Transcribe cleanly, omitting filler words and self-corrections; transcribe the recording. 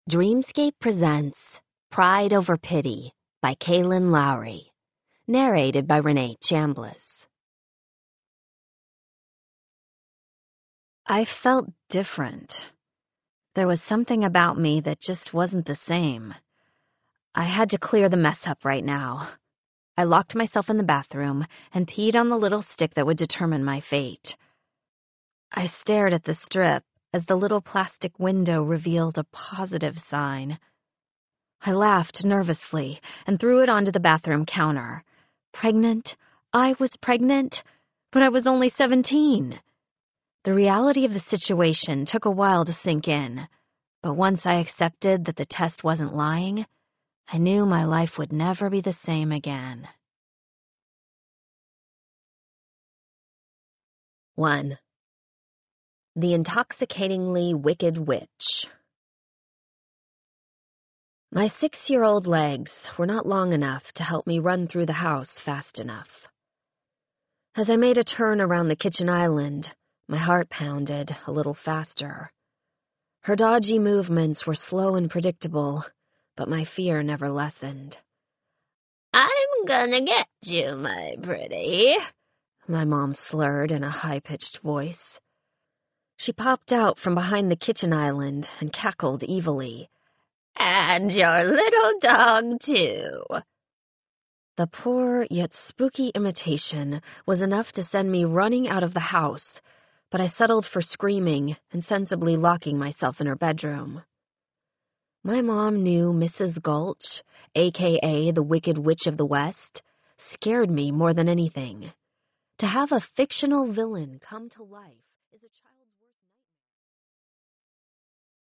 Dreamscape presents Pride Over Pity by Kaylin Lowry, narrated by Renee Chambliss. I felt different. There was something about me that just wasn't the same. I had to clear the mess up right now. I locked myself in the bathroom and peed on the little stick that would determine my fate. I stared at the strip as the little plastic window revealed a positive sign. I laughed nervously and threw it onto the bathroom counter. Pregnant? I was pregnant? But I was only 17. The reality of the situation took a while to sink in, but once I accepted that the test wasn't lying, I knew my life would never be the same again. 1. The Intoxicatingly Wicked Witch. My 6-year-old legs were not long enough to help me run through the house fast enough. As I made a turn around the kitchen island, my heart pounded a little faster. Her dodgy movements were slow and predictable, but my fear never lessened. "I'm gonna get you, my pretty," my mom slurred in a high-pitched voice. She popped out from behind the kitchen island and cackled evilly. "And your little dog, too." The poor yet spooky imitation was enough to send me running out of the house, but I settled for screaming and sensibly locking myself in her bedroom. My mom knew Mrs. Gulch, a.k.a. the Wicked Witch of the West, scared me more than anything. To have a fictional villain come to life is a